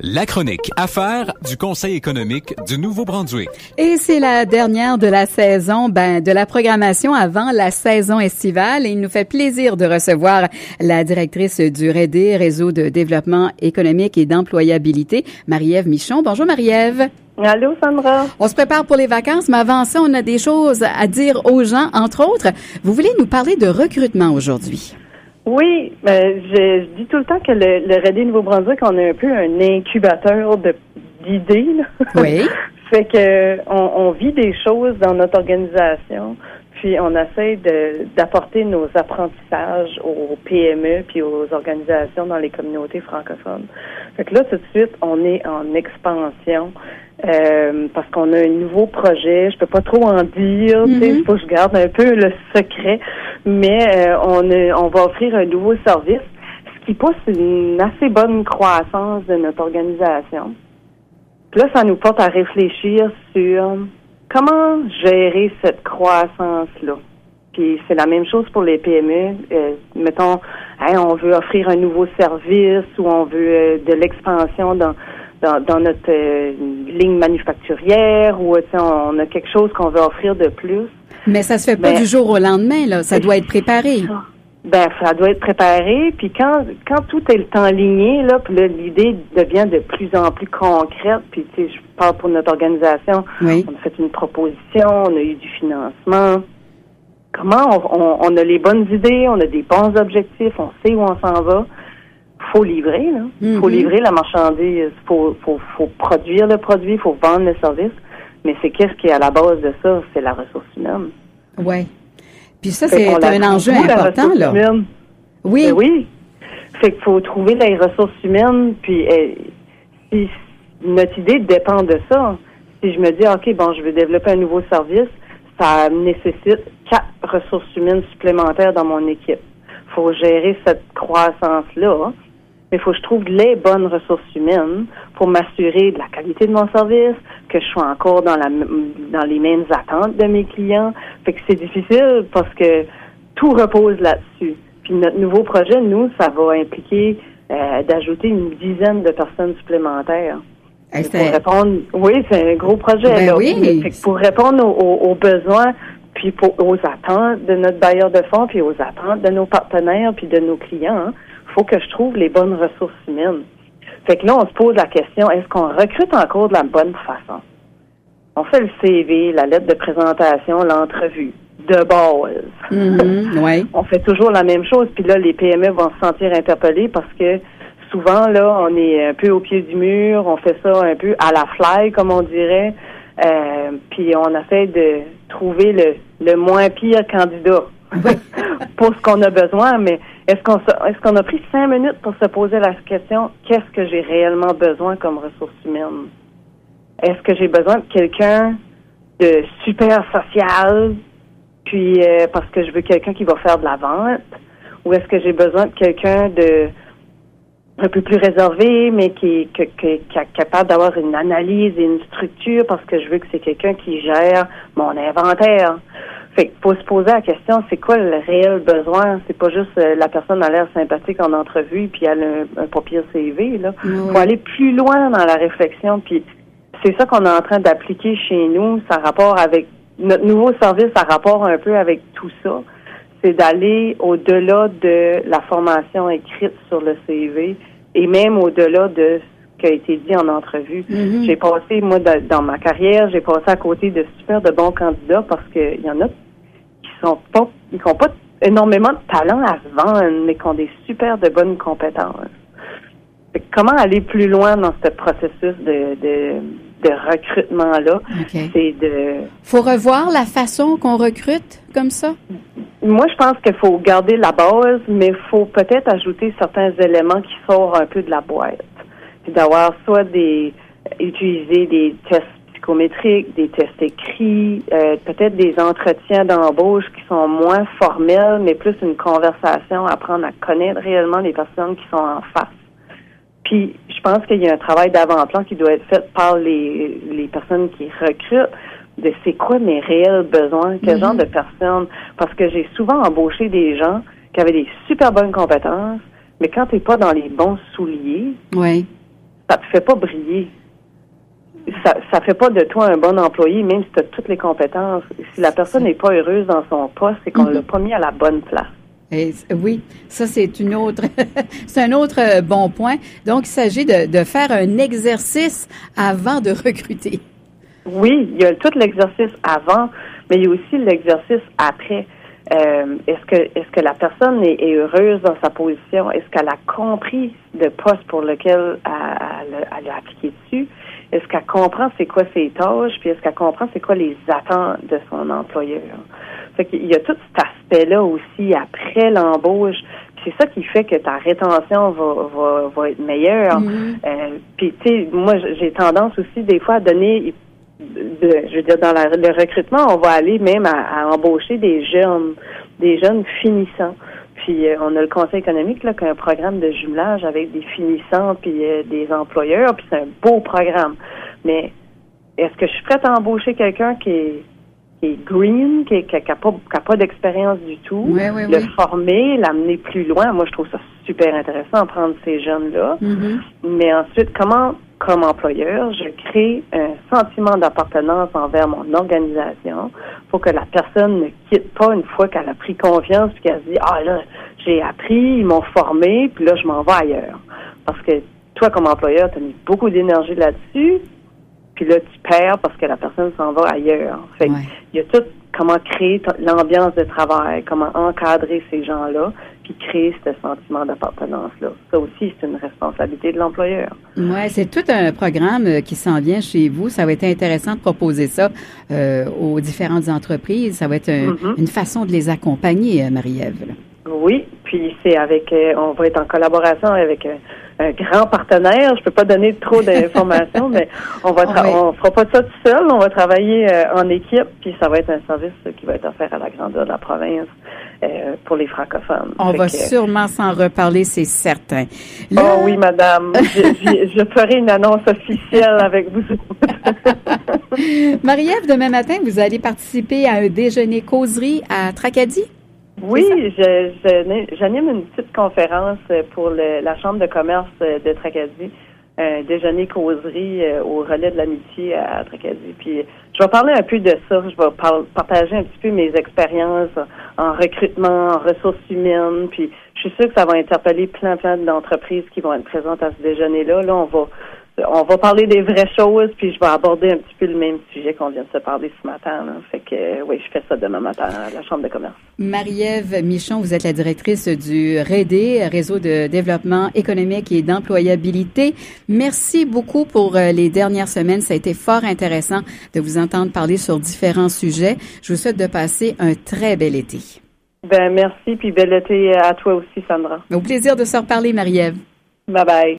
La chronique Affaires du Conseil économique du Nouveau-Brunswick. Et c'est la dernière de la saison, de la programmation avant la saison estivale. Et il nous fait plaisir de recevoir la directrice du REDE, Réseau de développement économique et d'employabilité, Marie-Ève Michon. Bonjour Marie-Ève. Allô, Sandra. On se prépare pour les vacances, mais avant ça, on a des choses à dire aux gens, entre autres. Vous voulez nous parler de recrutement aujourd'hui? Oui, je dis tout le temps que le REDE Nouveau-Brunswick, on a un peu un incubateur d'idées. Là. Oui. Fait que on vit des choses dans notre organisation, puis on essaie d'apporter nos apprentissages aux PME puis aux organisations dans les communautés francophones. Fait que là, tout de suite, on est en expansion. Parce qu'on a un nouveau projet, je peux pas trop en dire, tu sais, il faut que je garde un peu le secret, mais on va offrir un nouveau service, ce qui pousse une assez bonne croissance de notre organisation. Puis là, ça nous porte à réfléchir sur comment gérer cette croissance-là. Puis c'est la même chose pour les PME. Mettons, on veut offrir un nouveau service ou on veut de l'expansion dans notre ligne manufacturière ou on a quelque chose qu'on veut offrir de plus. Mais ça se fait pas du jour au lendemain, là. Ça doit être préparé. Ça doit être préparé. Puis quand tout est enligné, là, puis là, l'idée devient de plus en plus concrète. Puis tu sais, je parle pour notre organisation. Oui. On a fait une proposition, on a eu du financement. Comment on a les bonnes idées, on a des bons objectifs, on sait où on s'en va. Faut livrer, là. Faut livrer la marchandise. Faut produire le produit, faut vendre le service. Mais c'est qu'est-ce qui est à la base de ça? C'est la ressource humaine. Ouais. Puis ça, c'est un enjeu important, là. Humaine. Oui. Ben oui. Fait qu'il faut trouver les ressources humaines, puis si notre idée dépend de ça. Si je me dis, OK, bon, je veux développer un nouveau service, ça nécessite 4 ressources humaines supplémentaires dans mon équipe. Faut gérer cette croissance-là. Mais il faut que je trouve les bonnes ressources humaines pour m'assurer de la qualité de mon service, que je sois encore dans les mêmes attentes de mes clients. Fait que c'est difficile parce que tout repose là-dessus. Puis notre nouveau projet, nous, ça va impliquer d'ajouter une dizaine de personnes supplémentaires. Pour répondre, oui, c'est un gros projet. Ben là. Oui. Fait que pour répondre aux besoins, puis aux attentes de notre bailleur de fonds, puis aux attentes de nos partenaires, puis de nos clients, faut que je trouve les bonnes ressources humaines. Fait que là, on se pose la question, est-ce qu'on recrute encore de la bonne façon? On fait le CV, la lettre de présentation, l'entrevue, de base. Ouais. On fait toujours la même chose, puis là, les PME vont se sentir interpellés parce que souvent, là, on est un peu au pied du mur, on fait ça un peu à la fly, comme on dirait, puis on essaie de trouver le moins pire candidat pour ce qu'on a besoin, mais est-ce qu'on a pris 5 minutes pour se poser la question, qu'est-ce que j'ai réellement besoin comme ressources humaines? Est-ce que j'ai besoin de quelqu'un de super social, puis parce que je veux quelqu'un qui va faire de la vente, ou est-ce que j'ai besoin de quelqu'un de un peu plus réservé, mais qui est capable d'avoir une analyse et une structure parce que je veux que c'est quelqu'un qui gère mon inventaire. Fait qu'il faut se poser la question, c'est quoi le réel besoin? C'est pas juste la personne a l'air sympathique en entrevue puis elle a un papier CV, là. Faut aller plus loin dans la réflexion, puis c'est ça qu'on est en train d'appliquer chez nous. Ça rapport avec notre nouveau service, ça rapport un peu avec tout ça. C'est d'aller au-delà de la formation écrite sur le CV et même au-delà de ce qui a été dit en entrevue. J'ai passé, moi, dans ma carrière, j'ai passé à côté de super de bons candidats parce qu'il y en a qui n'ont pas énormément de talent à se vendre, mais qui ont des super de bonnes compétences. Comment aller plus loin dans ce processus de recrutement-là? Okay. C'est faut revoir la façon qu'on recrute comme ça? Moi, je pense qu'il faut garder la base, mais il faut peut-être ajouter certains éléments qui sortent un peu de la boîte. Puis d'avoir soit utiliser des tests psychométriques, des tests écrits, peut-être des entretiens d'embauche qui sont moins formels, mais plus une conversation, apprendre à connaître réellement les personnes qui sont en face. Puis, je pense qu'il y a un travail d'avant-plan qui doit être fait par les personnes qui recrutent, de c'est quoi mes réels besoins, quel genre de personnes. Parce que j'ai souvent embauché des gens qui avaient des super bonnes compétences, mais quand t'es pas dans les bons souliers, ça te fait pas briller. Ça fait pas de toi un bon employé, même si tu as toutes les compétences. Si la personne n'est pas heureuse dans son poste, c'est qu'on l'a pas mis à la bonne place. Et, oui, ça c'est une autre, c'est un autre bon point. Donc, il s'agit de faire un exercice avant de recruter. Oui, il y a tout l'exercice avant, mais il y a aussi l'exercice après. Est-ce que la personne est heureuse dans sa position? Est-ce qu'elle a compris le poste pour lequel elle a appliqué dessus? Est-ce qu'elle comprend c'est quoi ses tâches? Puis est-ce qu'elle comprend c'est quoi les attentes de son employeur? Fait qu'il y a tout cet aspect-là aussi après l'embauche. Puis c'est ça qui fait que ta rétention va être meilleure. Puis tu sais, moi j'ai tendance aussi des fois à donner je veux dire, dans le recrutement, on va aller même à embaucher des jeunes finissants. Puis on a le Conseil économique là qui a un programme de jumelage avec des finissants puis des employeurs, puis c'est un beau programme. Mais est-ce que je suis prête à embaucher quelqu'un qui est green, qui a pas d'expérience du tout, le former, l'amener plus loin? Moi, je trouve ça super intéressant de prendre ces jeunes-là. Mais ensuite, comment, comme employeur, je crée un sentiment d'appartenance envers mon organisation pour que la personne ne quitte pas une fois qu'elle a pris confiance puis qu'elle se dit, ah là, j'ai appris, ils m'ont formé, puis là, je m'en vais ailleurs. Parce que toi, comme employeur, tu as mis beaucoup d'énergie là-dessus, puis là, tu perds parce que la personne s'en va ailleurs. Fait que il y a tout comment créer l'ambiance de travail, comment encadrer ces gens-là, puis créer ce sentiment d'appartenance-là. Ça aussi, c'est une responsabilité de l'employeur. Oui, c'est tout un programme qui s'en vient chez vous. Ça va être intéressant de proposer ça aux différentes entreprises. Ça va être une façon de les accompagner, Marie-Ève. Oui, puis c'est on va être en collaboration avec un grand partenaire. Je peux pas donner trop d'informations, mais on fera pas ça tout seul. On va travailler en équipe, puis ça va être un service qui va être offert à la grandeur de la province pour les francophones. On va sûrement s'en reparler, c'est certain. Là... Oh oui, madame. je ferai une annonce officielle avec vous. Marie-Ève, demain matin, vous allez participer à un déjeuner-causerie à Tracadie? Oui, j'anime une petite conférence pour la Chambre de commerce de Tracadie, un déjeuner-causerie au Relais de l'Amitié à Tracadie. Puis je vais parler un peu de ça. Je vais partager un petit peu mes expériences en recrutement, en ressources humaines. Puis je suis sûre que ça va interpeller plein d'entreprises qui vont être présentes à ce déjeuner-là. Là, on va parler des vraies choses, puis je vais aborder un petit peu le même sujet qu'on vient de se parler ce matin. Là. Fait que oui, je fais ça demain matin à la Chambre de commerce. Marie-Ève Michon, vous êtes la directrice du REDE, Réseau de développement économique et d'employabilité. Merci beaucoup pour les dernières semaines. Ça a été fort intéressant de vous entendre parler sur différents sujets. Je vous souhaite de passer un très bel été. Ben merci, puis bel été à toi aussi, Sandra. Au plaisir de se reparler, Marie-Ève. Bye bye.